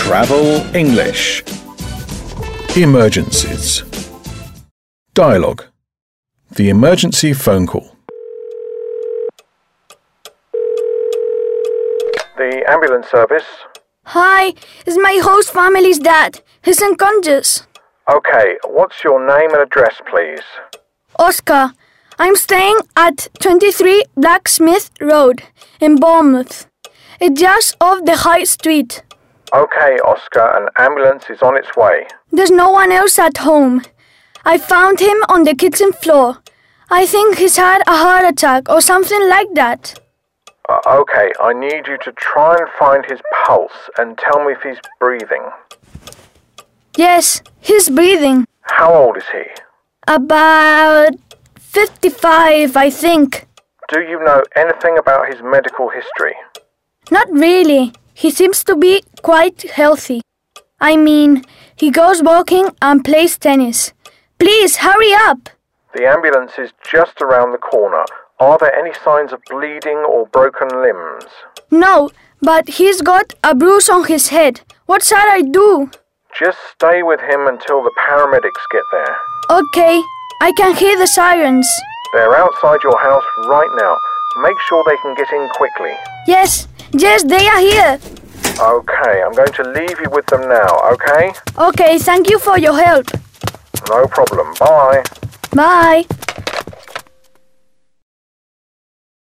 Travel English. Emergencies. Dialogue. The emergency phone call. The ambulance service. Hi, it's my host family's dad. He's unconscious. Okay, what's your name and address, please? Oscar, I'm staying at 23 Blacksmith Road in Bournemouth. It's just off the High Street. Okay, Oscar, an ambulance is on its way. There's no one else at home. I found him on the kitchen floor. I think he's had a heart attack or something like that. Okay, I need you to try and find his pulse and tell me if he's breathing. Yes, he's breathing. How old is he? About 55, I think. Do you know anything about his medical history? Not really. He seems to be quite healthy. I mean, he goes walking and plays tennis. Please, hurry up! The ambulance is just around the corner. Are there any signs of bleeding or broken limbs? No, but he's got a bruise on his head. What shall I do? Just stay with him until the paramedics get there. Okay, I can hear the sirens. They're outside your house right now. Make sure they can get in quickly. Yes, they are here. Okay, I'm going to leave you with them now, okay? Okay, thank you for your help. No problem. Bye. Bye.